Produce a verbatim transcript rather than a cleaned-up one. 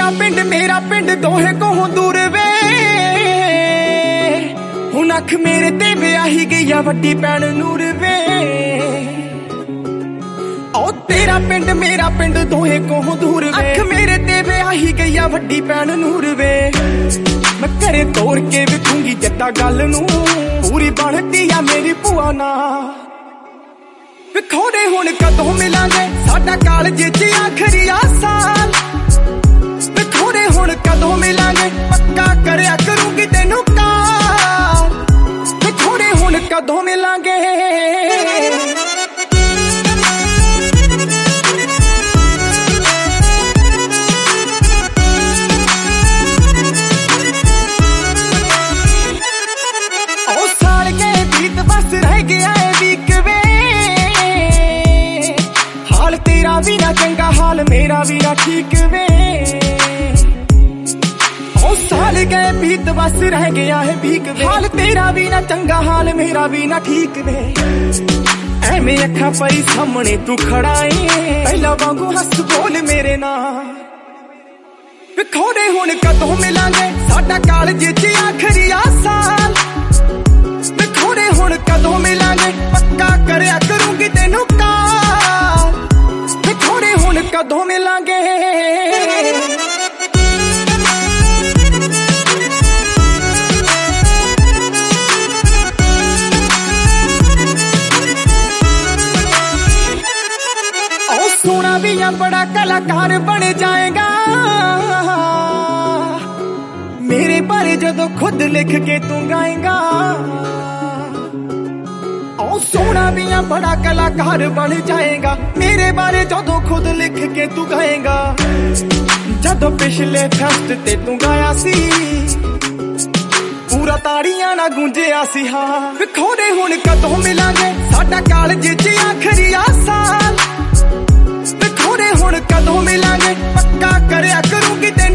ਤੇਰਾ ਪਿੰਡ ਮੇਰਾ ਪਿੰਡ ਦੋਹੇ ਕੋਲੋਂ ਦੂਰ ਵੇ, ਹੁਣ ਅੱਖ ਮੇਰੇ ਤੇ ਵਿਆਹੀ ਗਈ ਆ ਵੱਡੀ ਭੈਣ ਨੂਰ ਵੇ। ਓ ਤੇਰਾ ਪਿੰਡ ਮੇਰਾ ਪਿੰਡ ਦੋਹੇ ਕੋਲੋਂ ਦੂਰ ਵੇ, ਅੱਖ ਮੇਰੇ ਤੇ ਵਿਆਹੀ ਗਈ ਆ ਵੱਡੀ ਭੈਣ ਨੂਰ ਵੇ। ਮੈਂ ਘਰੇ ਤੋੜ ਕੇ ਵੇਖੂੰਗੀ ਜੱਟਾ ਗੱਲ ਨੂੰ, ਪੂਰੀ ਬਣਦੀ ਆ ਮੇਰੀ ਭੂਆ ਨਾਲ। ਵਿਖੋੜੇ ਹੁਣ ਕਦੋਂ ਮਿਲਾਂਗੇ ਸਾਡਾ ਕਾਲਜ ਚ ਆਖਰੀ ਆ ਸਾਲ, ਵਿਖੋੜੇ ਹੁਣ ਕਦੋਂ ਮਿਲਾਂਗੇ ਪੱਕਾ ਕਰਿਆ ਕਰੂੰਗੀ ਤੈਨੂੰ ਕਾਲ, ਵਿਖੋੜੇ ਹੁਣ ਕਦੋਂ ਮਿਲਾਂਗੇ। ਉਹ ਸਾਲ ਗਏ ਬੀਤ ਬਸ ਰਹਿ ਗਿਆ ਏ ਵੀਕ ਵੇ, ਹਾਲ ਤੇਰਾ ਵੀ ਨਾ ਚੰਗਾ ਹਾਲ ਮੇਰਾ ਵੀ ਨਾ ਠੀਕ ਵੇ। ਉਹ ਸਾਲ ਗਏ ਬੀਤ ਬਸ ਰਹਿ ਗਿਆ ਹੈ ਵੀਕ ਵੇ, ਹਾਲ ਤੇਰਾ ਵੀ ਨਾ ਚੰਗਾ ਹਾਲ ਮੇਰਾ ਵੀ ਨਾ ਠੀਕ ਵੇ। ਐਵੇਂ ਅੱਖਾਂ ਪਈ ਸਾਹਮਣੇ ਤੂੰ ਖੜਾ ਏ, ਪਹਿਲਾਂ ਵਾਂਗੂ ਹੱਸ ਬੋਲ ਮੇਰੇ ਨਾਲ। ਵਿਖੋੜੇ ਹੁਣ ਕਦੋਂ ਮਿਲਾਂਗੇ ਸਾਡਾ ਕਾਲਜ ਚ ਆਖਰੀ ਆ ਸਾਲ, ਵਿਖੋੜੇ ਹੁਣ ਕਦੋਂ ਮਿਲਾਂਗੇ ਪੱਕਾ ਕਰਿਆ ਕਰੂੰਗੀ ਤੈਨੂੰ ਕਾਲ, ਵਿਖੋੜੇ ਹੁਣ ਕਦੋਂ ਮਿਲਾਂਗੇ। ਉਹ ਸੋਹਣਾ ਵੀ ਆ ਬੜਾ ਕਲਾਕਾਰ ਬਣ ਜਾਏਗਾ, ਮੇਰੇ ਬਾਰੇ ਜਦੋਂ ਖੁਦ ਲਿਖ ਕੇ ਤੂੰ ਗਾਏਗਾ। ਉਹ ਸੋਹਣਾ ਵੀ ਆ ਬੜਾ ਕਲਾਕਾਰ ਬਣ ਜਾਏਗਾ, ਮੇਰੇ ਬਾਰੇ ਜਦੋਂ ਖੁਦ ਲਿਖ ਕੇ ਤੂੰ ਗਾਏਗਾ। ਜਦੋਂ ਪਿਛਲੇ ਫੈਸਟ ਤੇ ਤੂੰ ਗਾਇਆ ਸੀ ਪੂਰਾ ਤਾੜੀਆਂ ਨਾ ਗੂੰਜਿਆ ਸੀ ਹਾਂ। ਵਿਖੋੜੇ ਹੁਣ ਕਦੋਂ ਮਿਲਾਂਗੇ ਸਾਡਾ ਕਾਲਜ ਚ ਆਖਰੀ ਆ ਸਾਲ, ਵਿਖੋੜੇ ਹੁਣ ਕਦੋਂ ਮਿਲਾਂਗੇ ਪੱਕਾ ਕਰਿਆ ਕਰੂੰਗੀ ਤੈਨੂੰ